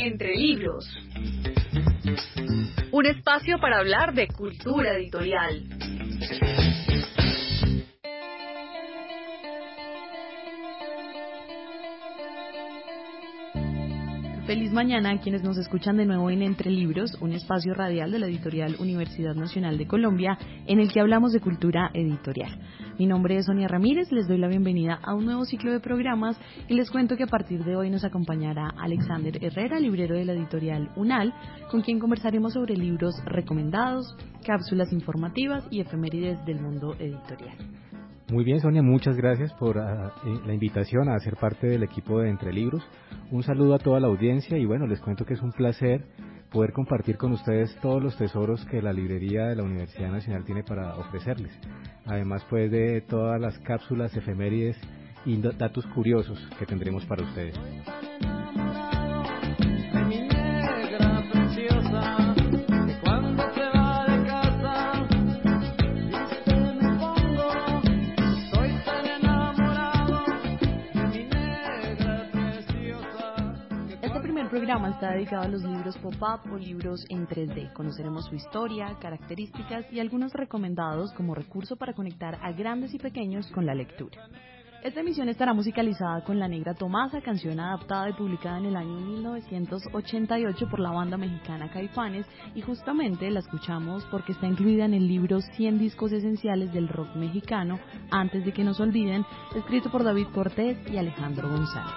Entre Libros. Un espacio para hablar de cultura editorial. Feliz mañana a quienes nos escuchan de nuevo en Entre Libros, un espacio radial de la editorial Universidad Nacional de Colombia, en el que hablamos de cultura editorial. Mi nombre es Sonia Ramírez, les doy la bienvenida a un nuevo ciclo de programas y les cuento que a partir de hoy nos acompañará Alexander Herrera, librero de la editorial UNAL, con quien conversaremos sobre libros recomendados, cápsulas informativas y efemérides del mundo editorial. Muy bien, Sonia, muchas gracias por la invitación a ser parte del equipo de Entre Libros. Un saludo a toda la audiencia y bueno, les cuento que es un placer poder compartir con ustedes todos los tesoros que la librería de la Universidad Nacional tiene para ofrecerles. Además, pues, de todas las cápsulas, efemérides y datos curiosos que tendremos para ustedes. El programa está dedicado a los libros pop-up o libros en 3D. Conoceremos su historia, características y algunos recomendados como recurso para conectar a grandes y pequeños con la lectura. Esta emisión estará musicalizada con La Negra Tomasa, canción adaptada y publicada en el año 1988 por la banda mexicana Caifanes, y justamente la escuchamos porque está incluida en el libro 100 discos esenciales del rock mexicano, Antes de que nos olviden, escrito por David Cortés y Alejandro González.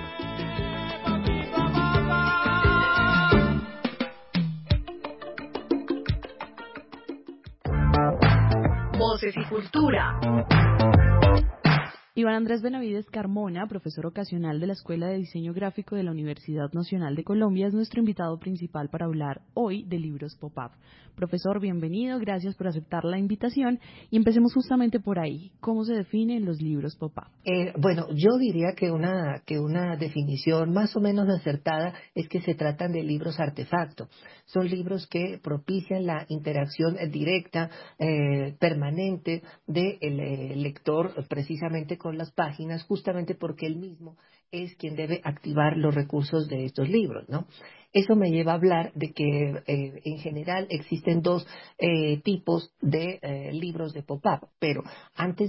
Voces y cultura. Iván Andrés Benavides Carmona, profesor ocasional de la Escuela de Diseño Gráfico de la Universidad Nacional de Colombia, es nuestro invitado principal para hablar hoy de libros pop-up. Profesor, bienvenido, gracias por aceptar la invitación y empecemos justamente por ahí. ¿Cómo se definen los libros pop-up? Bueno, yo diría que una definición más o menos acertada es que se tratan de libros artefacto. Son libros que propician la interacción directa, permanente del lector precisamente con las páginas, justamente porque él mismo es quien debe activar los recursos de estos libros, ¿no? Eso me lleva a hablar de que en general existen dos tipos de libros de pop-up, pero antes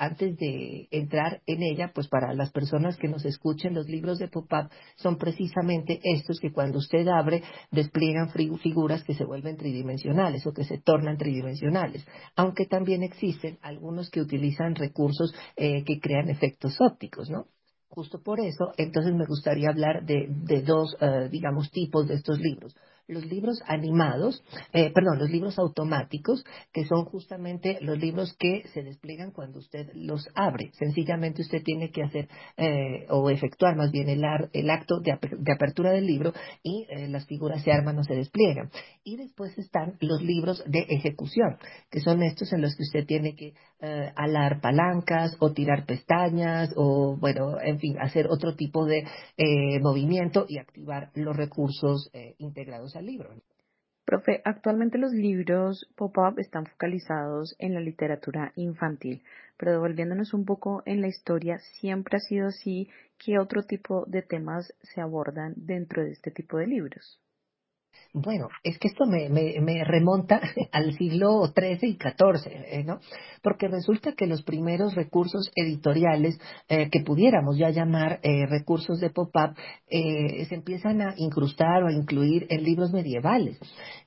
de entrar en ella, pues para las personas que nos escuchen, los libros de pop-up son precisamente estos que cuando usted abre despliegan figuras que se vuelven tridimensionales o que se tornan tridimensionales, aunque también existen algunos que utilizan recursos que crean efectos ópticos, ¿no? Justo por eso, entonces me gustaría hablar de dos, digamos, tipos de estos libros. Los libros animados, los libros automáticos, que son justamente los libros que se despliegan cuando usted los abre. Sencillamente usted tiene que hacer o efectuar más bien el acto de apertura del libro y las figuras se arman o se despliegan. Y después están los libros de ejecución, que son estos en los que usted tiene que alar palancas o tirar pestañas o, bueno, en fin, hacer otro tipo de movimiento y activar los recursos integrados al libro. Profe, actualmente los libros pop-up están focalizados en la literatura infantil, pero devolviéndonos un poco en la historia, ¿siempre ha sido así? ¿Qué otro tipo de temas se abordan dentro de este tipo de libros? Bueno, es que esto me remonta al siglo XIII y XIV, ¿no? Porque resulta que los primeros recursos editoriales que pudiéramos ya llamar recursos de pop-up se empiezan a incrustar o a incluir en libros medievales,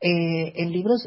en libros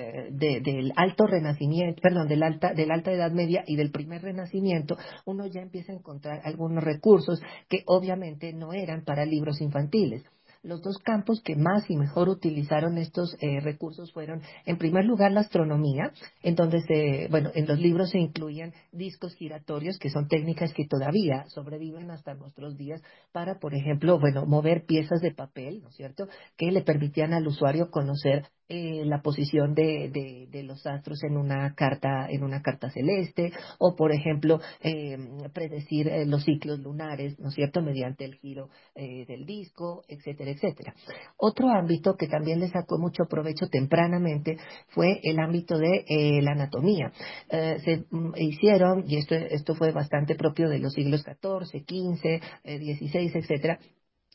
del alto renacimiento, perdón, de la alta Edad Media y del primer Renacimiento, uno ya empieza a encontrar algunos recursos que obviamente no eran para libros infantiles. Los dos campos que más y mejor utilizaron estos recursos fueron, en primer lugar, la astronomía, en donde en los libros se incluían discos giratorios, que son técnicas que todavía sobreviven hasta nuestros días para, por ejemplo, mover piezas de papel, ¿no es cierto?, que le permitían al usuario conocer la posición de los astros en una carta celeste, o por ejemplo predecir los ciclos lunares, ¿no es cierto?, mediante el giro del disco, etcétera, etcétera. Otro ámbito que también le sacó mucho provecho tempranamente fue el ámbito de la anatomía. Se hicieron, y esto fue bastante propio de los siglos XIV, XV, XVI, etcétera,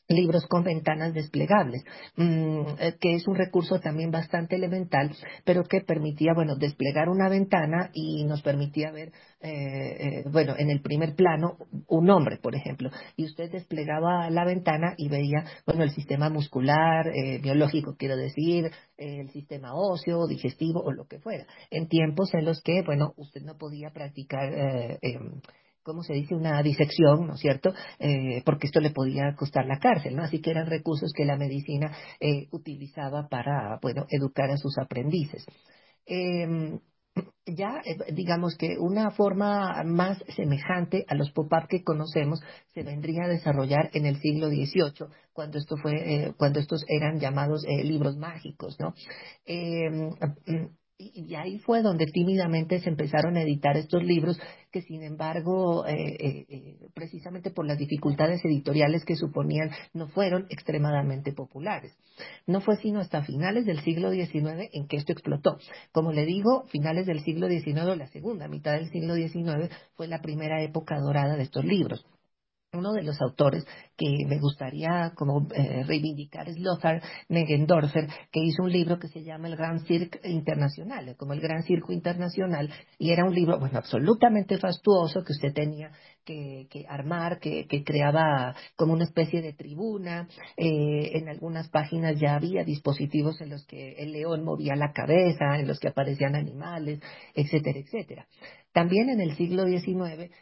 libros con ventanas desplegables, que es un recurso también bastante elemental, pero que permitía, bueno, desplegar una ventana y nos permitía ver, bueno, en el primer plano un hombre, por ejemplo, y usted desplegaba la ventana y veía, bueno, el sistema muscular, biológico, quiero decir, el sistema óseo, digestivo o lo que fuera, en tiempos en los que, bueno, usted no podía practicar ¿cómo se dice? Una disección, ¿no es cierto? Porque esto le podía costar la cárcel, ¿no? Así que eran recursos que la medicina utilizaba para, bueno, educar a sus aprendices. Eh, digamos que una forma más semejante a los pop-up que conocemos se vendría a desarrollar en el siglo XVIII, cuando estos eran llamados libros mágicos, ¿no? Eh, y ahí fue donde tímidamente se empezaron a editar estos libros que, sin embargo, precisamente por las dificultades editoriales que suponían, no fueron extremadamente populares. No fue sino hasta finales del siglo XIX en que esto explotó. Como le digo, finales del siglo XIX, la segunda mitad del siglo XIX, fue la primera época dorada de estos libros. Uno de los autores que me gustaría como reivindicar es Lothar Meggendorfer, que hizo un libro que se llama El Gran Cirque Internacional, como el Gran Circo Internacional, y era un libro, bueno, absolutamente fastuoso que usted tenía que armar, que creaba como una especie de tribuna. En algunas páginas ya había dispositivos en los que el león movía la cabeza, en los que aparecían animales, etcétera, etcétera. También en el siglo XIX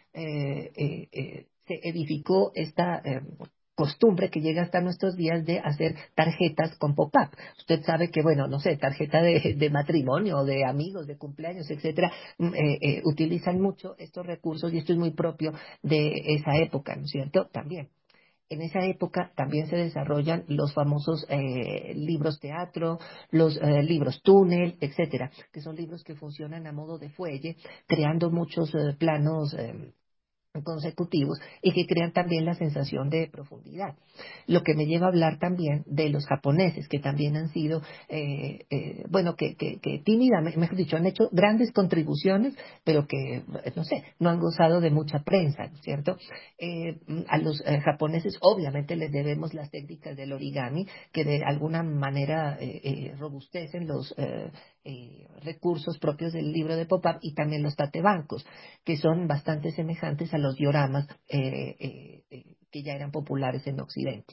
se edificó esta costumbre que llega hasta nuestros días de hacer tarjetas con pop-up. Usted sabe que, bueno, no sé, tarjeta de matrimonio, de amigos, de cumpleaños, etcétera, utilizan mucho estos recursos y esto es muy propio de esa época, ¿no es cierto? También. En esa época también se desarrollan los famosos libros teatro, los libros túnel, etcétera, que son libros que funcionan a modo de fuelle, creando muchos planos consecutivos y que crean también la sensación de profundidad. Lo que me lleva a hablar también de los japoneses, que también han sido, bueno, que tímidamente, mejor dicho, han hecho grandes contribuciones, pero que, no sé, no han gozado de mucha prensa, ¿no es cierto? A los japoneses obviamente les debemos las técnicas del origami, que de alguna manera robustecen los recursos propios del libro de pop-up, y también los tatebancos, que son bastante semejantes a los dioramas que ya eran populares en Occidente.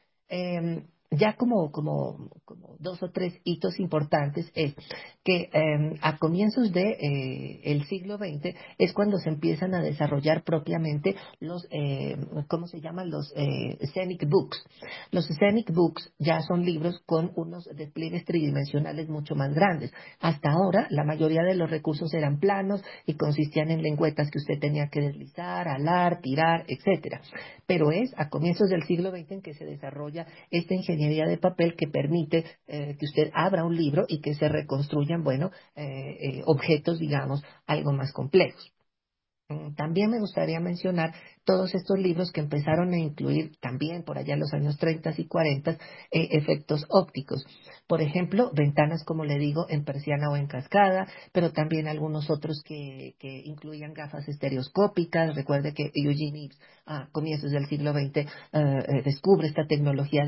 Ya como dos o tres hitos importantes es que a comienzos de el siglo XX es cuando se empiezan a desarrollar propiamente los, ¿cómo se llaman? Los scenic books. Los scenic books ya son libros con unos despliegues tridimensionales mucho más grandes. Hasta ahora la mayoría de los recursos eran planos y consistían en lengüetas que usted tenía que deslizar, alar, tirar, etcétera. Pero es a comienzos del siglo XX en que se desarrolla esta ingeniería de papel que permite que usted abra un libro y que se reconstruyan, bueno, objetos, digamos, algo más complejos. También me gustaría mencionar todos estos libros que empezaron a incluir también por allá en los años 30 y 40 efectos ópticos. Por ejemplo, ventanas, como le digo, en persiana o en cascada, pero también algunos otros que incluían gafas estereoscópicas. Recuerde que Eugene Ives a comienzos del siglo XX descubre esta tecnología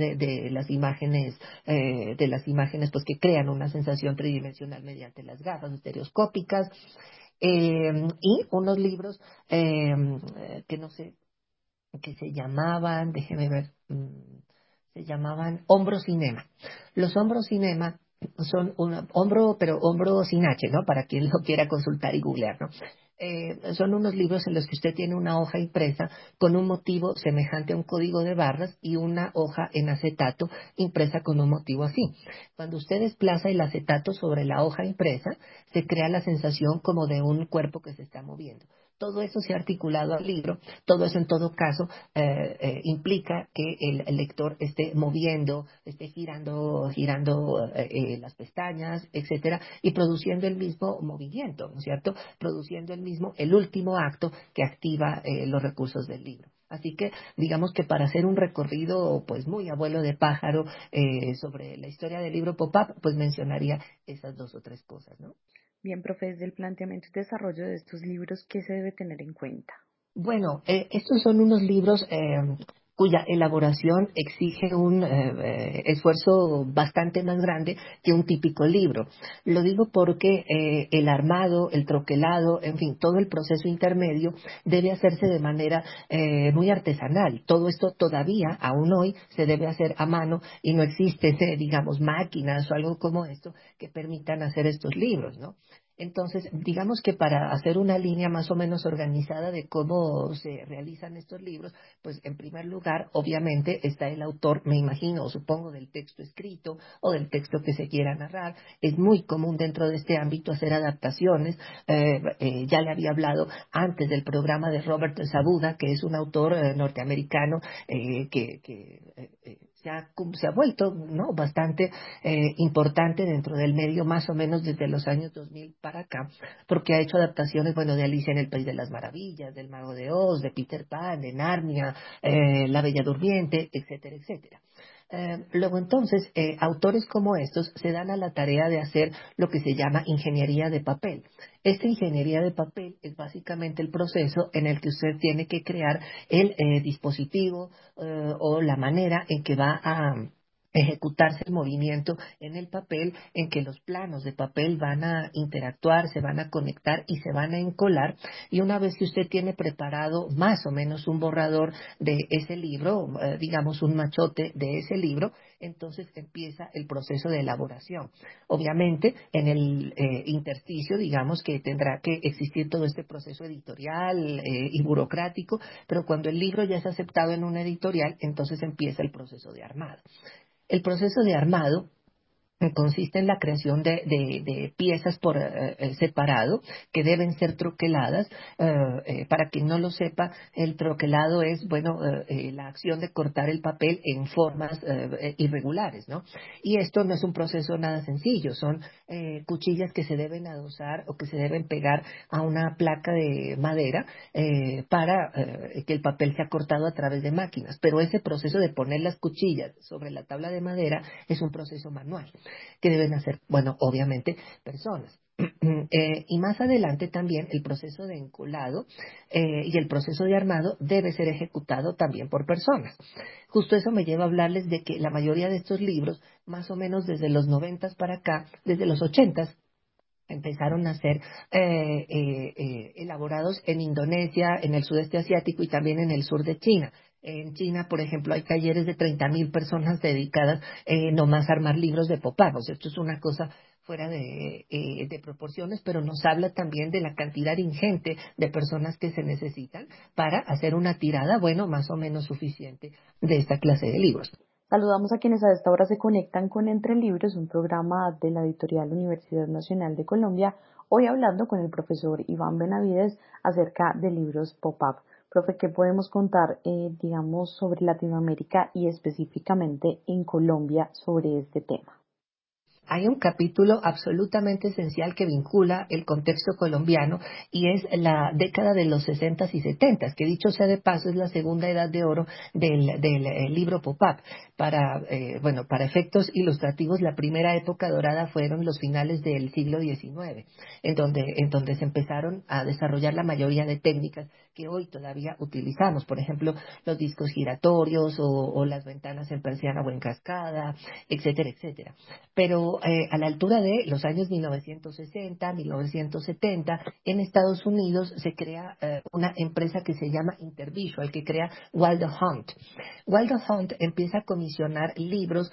de las imágenes pues que crean una sensación tridimensional mediante las gafas estereoscópicas. Y unos libros que no sé, que se llamaban, déjeme ver, se llamaban Hombro Cinema. Los Hombro Cinema son un hombro, pero hombro sin H, ¿no? Para quien lo quiera consultar y googlear, ¿no? Son unos libros en los que usted tiene una hoja impresa con un motivo semejante a un código de barras y una hoja en acetato impresa con un motivo así. Cuando usted desplaza el acetato sobre la hoja impresa, se crea la sensación como de un cuerpo que se está moviendo. Todo eso se ha articulado al libro, todo eso en todo caso implica que el lector esté moviendo, esté girando las pestañas, etcétera, y produciendo el mismo movimiento, ¿no es cierto? Produciendo el último acto que activa los recursos del libro. Así que digamos que para hacer un recorrido pues muy abuelo de pájaro sobre la historia del libro pop-up, pues mencionaría esas dos o tres cosas, ¿no? Bien, profe, desde el planteamiento y desarrollo de estos libros, ¿qué se debe tener en cuenta? Bueno, estos son unos libros cuya elaboración exige un esfuerzo bastante más grande que un típico libro. Lo digo porque el armado, el troquelado, en fin, todo el proceso intermedio debe hacerse de manera muy artesanal. Todo esto todavía, aún hoy, se debe hacer a mano y no existen, digamos, máquinas o algo como esto que permitan hacer estos libros, ¿no? Entonces, digamos que para hacer una línea más o menos organizada de cómo se realizan estos libros, pues en primer lugar, obviamente, está el autor, me imagino o supongo, del texto escrito o del texto que se quiera narrar. Es muy común dentro de este ámbito hacer adaptaciones. Ya le había hablado antes del programa de Robert Sabuda, que es un autor norteamericano que se ha vuelto, ¿no?, bastante importante dentro del medio, más o menos desde los años 2000 para acá, porque ha hecho adaptaciones, bueno, de Alicia en el País de las Maravillas, del Mago de Oz, de Peter Pan, de Narnia, La Bella Durmiente, etcétera, etcétera. Luego entonces, autores como estos se dan a la tarea de hacer lo que se llama ingeniería de papel. Esta ingeniería de papel es básicamente el proceso en el que usted tiene que crear el dispositivo o la manera en que va a ejecutarse el movimiento en el papel, en que los planos de papel van a interactuar, se van a conectar y se van a encolar. Y una vez que usted tiene preparado más o menos un borrador de ese libro, digamos un machote de ese libro, entonces empieza el proceso de elaboración. Obviamente, en el intersticio, digamos que tendrá que existir todo este proceso editorial y burocrático, pero cuando el libro ya es aceptado en una editorial, entonces empieza el proceso de armado. El proceso de armado consiste en la creación de piezas por separado que deben ser troqueladas. Para quien no lo sepa, el troquelado es, bueno, la acción de cortar el papel en formas irregulares, ¿no? Y esto no es un proceso nada sencillo, son cuchillas que se deben adosar o que se deben pegar a una placa de madera para que el papel sea cortado a través de máquinas. Pero ese proceso de poner las cuchillas sobre la tabla de madera es un proceso manual que deben hacer, bueno, obviamente, personas. Y más adelante también el proceso de encolado y el proceso de armado debe ser ejecutado también por personas. Justo eso me lleva a hablarles de que la mayoría de estos libros, más o menos desde los 90 para acá, desde los 80, empezaron a ser elaborados en Indonesia, en el sudeste asiático y también en el sur de China. En China, por ejemplo, hay talleres de 30.000 personas dedicadas nomás a armar libros de pop-up. O sea, esto es una cosa fuera de proporciones, pero nos habla también de la cantidad ingente de personas que se necesitan para hacer una tirada, bueno, más o menos suficiente de esta clase de libros. Saludamos a quienes a esta hora se conectan con Entre Libros, un programa de la editorial Universidad Nacional de Colombia, hoy hablando con el profesor Iván Benavides acerca de libros pop-up. Profe, ¿qué podemos contar, digamos, sobre Latinoamérica y específicamente en Colombia sobre este tema? Hay un capítulo absolutamente esencial que vincula el contexto colombiano y es la década de los 60 y 70, que dicho sea de paso es la segunda edad de oro del libro pop-up. Para efectos ilustrativos, la primera época dorada fueron los finales del siglo XIX, en donde se empezaron a desarrollar la mayoría de técnicas que hoy todavía utilizamos, por ejemplo, los discos giratorios o las ventanas en persiana o en cascada, etcétera, etcétera. Pero a la altura de los años 1960, 1970, en Estados Unidos se crea una empresa que se llama Intervisual, que crea Waldo Hunt. Waldo Hunt empieza a comisionar libros,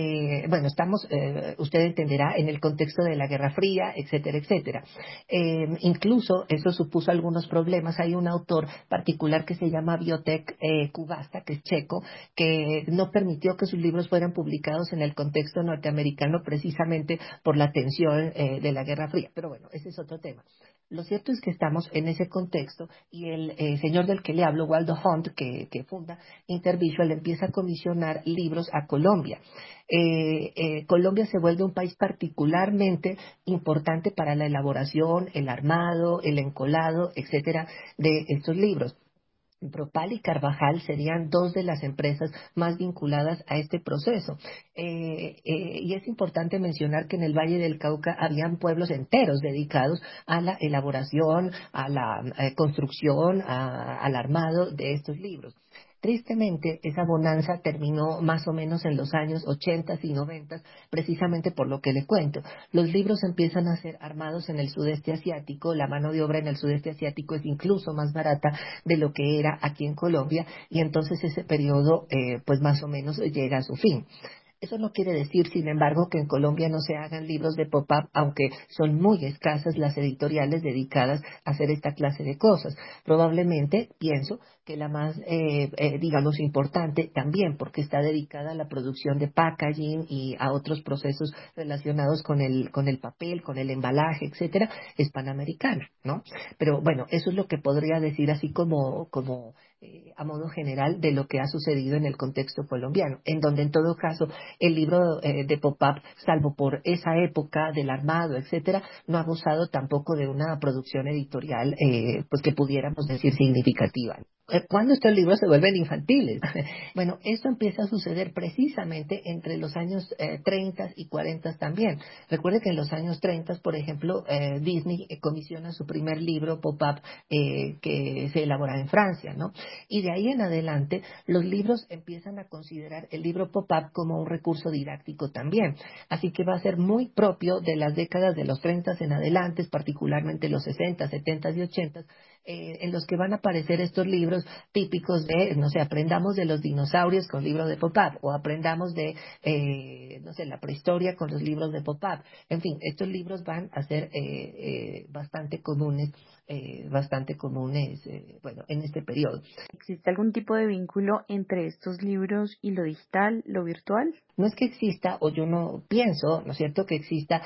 usted entenderá, en el contexto de la Guerra Fría, etcétera, etcétera. Incluso eso supuso algunos problemas. Hay un autor particular que se llama Biotek Kubasta, que es checo, que no permitió que sus libros fueran publicados en el contexto norteamericano precisamente por la tensión de la Guerra Fría. Pero bueno, ese es otro tema. Lo cierto es que estamos en ese contexto y el señor del que le hablo, Waldo Hunt, que funda Intervisual, empieza a comisionar libros a Colombia. Colombia se vuelve un país particularmente importante para la elaboración, el armado, el encolado, etcétera, de estos libros. Propal y Carvajal serían dos de las empresas más vinculadas a este proceso. Y es importante mencionar que en el Valle del Cauca habían pueblos enteros dedicados a la elaboración, a la construcción, al armado de estos libros. Tristemente, esa bonanza terminó más o menos en los años 80 y 90, precisamente por lo que le cuento. Los libros empiezan a ser armados en el sudeste asiático, la mano de obra en el sudeste asiático es incluso más barata de lo que era aquí en Colombia, y entonces ese periodo, pues más o menos llega a su fin. Eso no quiere decir, sin embargo, que en Colombia no se hagan libros de pop-up, aunque son muy escasas las editoriales dedicadas a hacer esta clase de cosas. Probablemente, pienso, que la más, digamos, importante también, porque está dedicada a la producción de packaging y a otros procesos relacionados con el papel, con el embalaje, etcétera, es Panamericana, ¿no? Pero bueno, eso es lo que podría decir así como a modo general de lo que ha sucedido en el contexto colombiano, en donde en todo caso el libro de pop-up, salvo por esa época del armado, etcétera, no ha gozado tampoco de una producción editorial pues que pudiéramos decir significativa. ¿Cuándo estos libros se vuelven infantiles? Bueno, esto empieza a suceder precisamente entre los años 30 y 40 también. Recuerde que en los años 30, por ejemplo, Disney comisiona su primer libro pop-up que se elabora en Francia, ¿no? Y de ahí en adelante, los libros empiezan a considerar el libro pop-up como un recurso didáctico también. Así que va a ser muy propio de las décadas de los 30 en adelante, particularmente los 60, 70 y 80, en los que van a aparecer estos libros típicos de, no sé, aprendamos de los dinosaurios con libros de pop-up, o aprendamos de, no sé, la prehistoria con los libros de pop-up. En fin, estos libros van a ser bastante comunes, bueno, en este periodo. ¿Existe algún tipo de vínculo entre estos libros y lo digital, lo virtual? No es que exista, o yo no pienso, ¿no es cierto?, que exista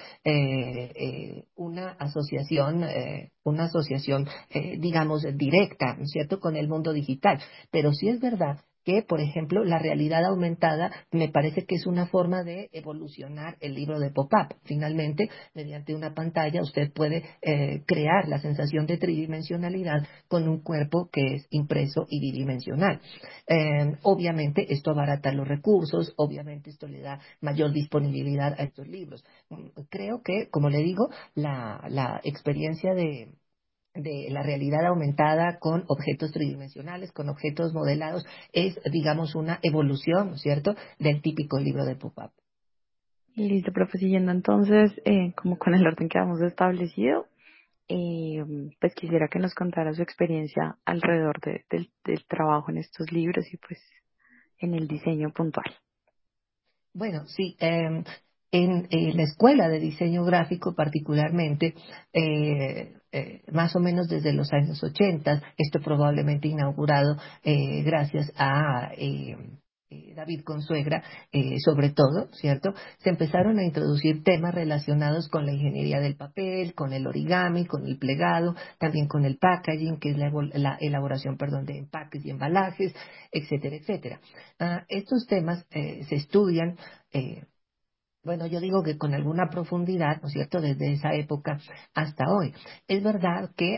una asociación, digamos, directa, ¿no es cierto?, con el mundo digital. Pero sí es verdad que, por ejemplo, la realidad aumentada me parece que es una forma de evolucionar el libro de pop-up. Finalmente, mediante una pantalla, usted puede crear la sensación de tridimensionalidad con un cuerpo que es impreso y bidimensional. Obviamente, esto abarata los recursos, obviamente esto le da mayor disponibilidad a estos libros. Creo que, como le digo, la experiencia de la realidad aumentada con objetos tridimensionales, con objetos modelados, es, digamos, una evolución, ¿no es cierto?, del típico libro de pop-up. Listo, profe, siguiendo entonces, como con el orden que hemos establecido, pues quisiera que nos contara su experiencia alrededor del trabajo en estos libros y pues en el diseño puntual. Bueno, sí, en la escuela de diseño gráfico particularmente, más o menos desde los años 80, esto probablemente inaugurado gracias a David Consuegra, sobre todo, ¿cierto? Se empezaron a introducir temas relacionados con la ingeniería del papel, con el origami, con el plegado, también con el packaging, que es la elaboración, perdón, de empaques y embalajes, etcétera, etcétera. Estos temas se estudian, bueno, yo digo que con alguna profundidad, ¿no es cierto?, desde esa época hasta hoy. Es verdad que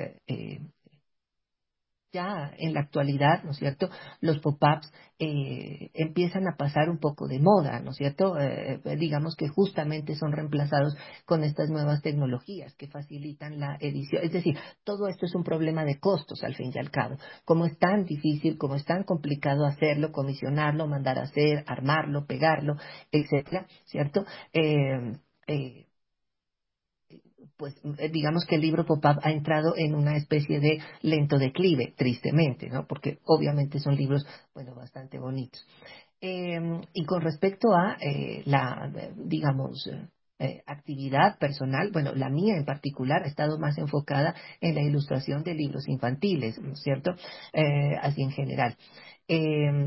ya en la actualidad, ¿no es cierto?, los pop-ups empiezan a pasar un poco de moda, ¿no es cierto? Digamos que justamente son reemplazados con estas nuevas tecnologías que facilitan la edición. Es decir, todo esto es un problema de costos al fin y al cabo. Como es tan difícil, como es tan complicado hacerlo, comisionarlo, mandar a hacer, armarlo, pegarlo, etcétera, ¿cierto? Pues digamos que el libro pop-up ha entrado en una especie de lento declive, tristemente, ¿no? Porque obviamente son libros, bueno, bastante bonitos. Y con respecto a digamos, actividad personal, bueno, la mía en particular ha estado más enfocada en la ilustración de libros infantiles, ¿no es cierto? Así en general. Eh,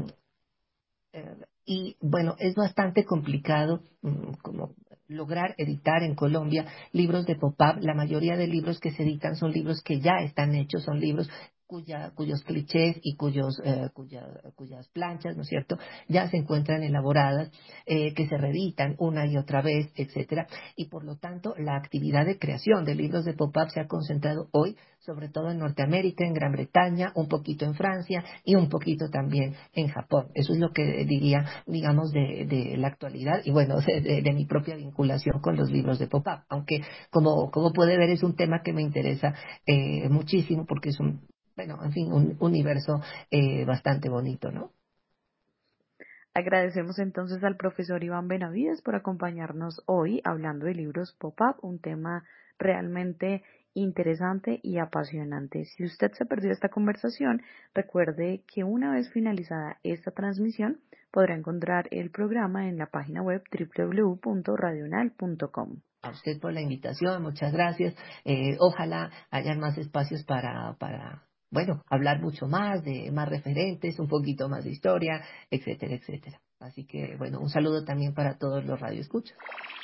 y bueno, es bastante complicado como lograr editar en Colombia libros de pop-up. La mayoría de libros que se editan son libros que ya están hechos, son libros cuyos clichés y cuyas planchas, ¿no es cierto?, ya se encuentran elaboradas, que se reeditan una y otra vez, etcétera. Y por lo tanto, la actividad de creación de libros de pop-up se ha concentrado hoy, sobre todo en Norteamérica, en Gran Bretaña, un poquito en Francia y un poquito también en Japón. Eso es lo que diría, digamos, de la actualidad y bueno, de mi propia vinculación con los libros de pop-up. Aunque, como puede ver, es un tema que me interesa muchísimo porque es bueno, en fin, un universo bastante bonito, ¿no? Agradecemos entonces al profesor Iván Benavides por acompañarnos hoy hablando de libros pop-up, un tema realmente interesante y apasionante. Si usted se perdió esta conversación, recuerde que una vez finalizada esta transmisión podrá encontrar el programa en la página web www.radional.com. A usted por la invitación, muchas gracias. Ojalá hayan más espacios para bueno, hablar mucho más de más referentes, un poquito más de historia, etcétera, etcétera. Así que, bueno, un saludo también para todos los radioescuchas.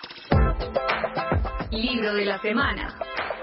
Libro de la semana.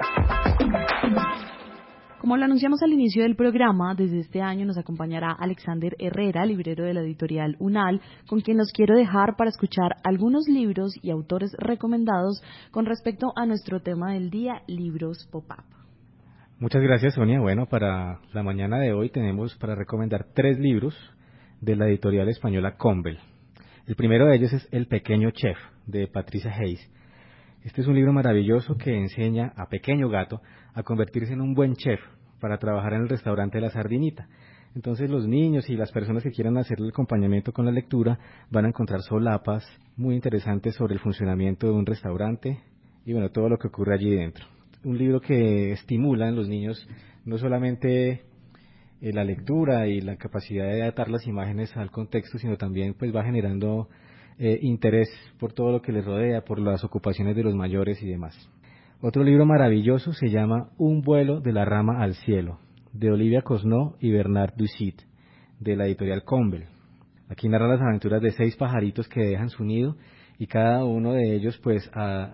Como lo anunciamos al inicio del programa, desde este año nos acompañará Alexander Herrera, librero de la editorial UNAL, con quien los quiero dejar para escuchar algunos libros y autores recomendados con respecto a nuestro tema del día, libros pop-up. Muchas gracias, Sonia. Bueno, para la mañana de hoy tenemos para recomendar 3 libros de la editorial española Combel. El primero de ellos es El pequeño chef, de Patricia Hayes. Este es un libro maravilloso que enseña a Pequeño Gato a convertirse en un buen chef para trabajar en el restaurante La Sardinita. Entonces los niños y las personas que quieran hacer el acompañamiento con la lectura van a encontrar solapas muy interesantes sobre el funcionamiento de un restaurante y bueno, todo lo que ocurre allí dentro. Un libro que estimula en los niños no solamente la lectura y la capacidad de adaptar las imágenes al contexto, sino también pues va generando interés por todo lo que les rodea, por las ocupaciones de los mayores y demás. Otro libro maravilloso se llama Un vuelo de la rama al cielo, de Olivia Cosnó y Bernard Ducit, de la editorial Combel. Aquí narra las aventuras de 6 pajaritos que dejan su nido y cada uno de ellos pues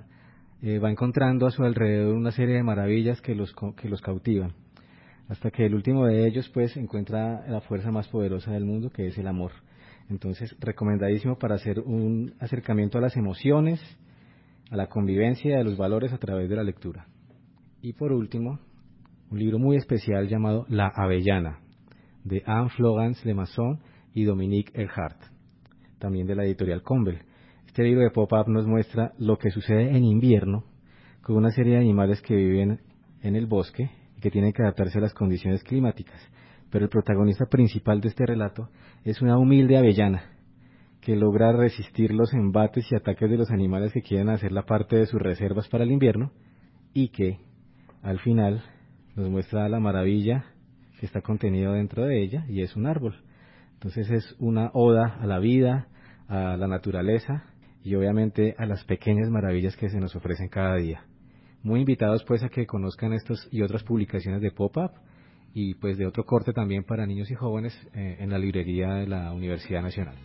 va encontrando a su alrededor una serie de maravillas que los cautivan, hasta que el último de ellos pues encuentra la fuerza más poderosa del mundo, que es el amor. Entonces, recomendadísimo para hacer un acercamiento a las emociones, a la convivencia y a los valores a través de la lectura. Y por último, un libro muy especial llamado La Avellana, de Anne Florence Lemasson y Dominique Earhart, también de la editorial Combel. Este libro de pop-up nos muestra lo que sucede en invierno con una serie de animales que viven en el bosque y que tienen que adaptarse a las condiciones climáticas. Pero el protagonista principal de este relato es una humilde avellana que logra resistir los embates y ataques de los animales que quieren hacerla parte de sus reservas para el invierno y que, al final, nos muestra la maravilla que está contenido dentro de ella y es un árbol. Entonces es una oda a la vida, a la naturaleza y obviamente a las pequeñas maravillas que se nos ofrecen cada día. Muy invitados pues a que conozcan estos y otras publicaciones de pop-up y pues de otro corte también para niños y jóvenes en la librería de la Universidad Nacional.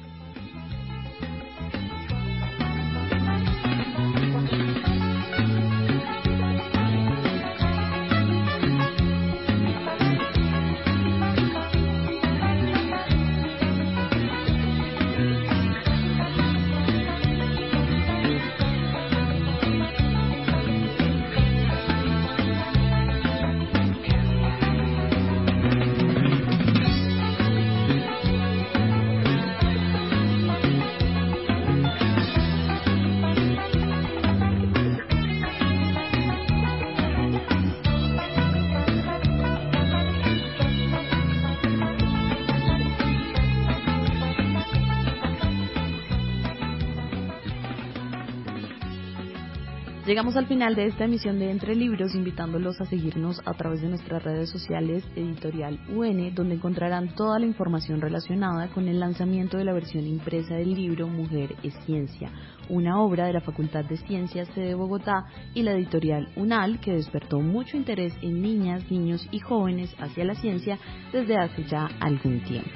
Llegamos al final de esta emisión de Entre Libros, invitándolos a seguirnos a través de nuestras redes sociales Editorial UN, donde encontrarán toda la información relacionada con el lanzamiento de la versión impresa del libro Mujer es Ciencia, una obra de la Facultad de Ciencias de Bogotá y la editorial UNAL, que despertó mucho interés en niñas, niños y jóvenes hacia la ciencia desde hace ya algún tiempo.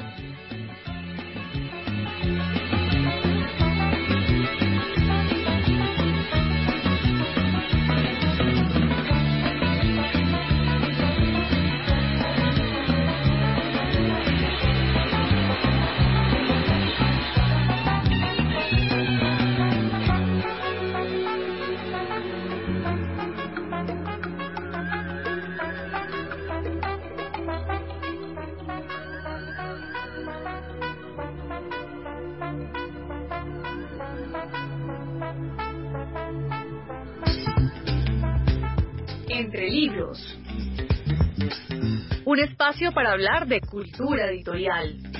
Un espacio para hablar de cultura editorial.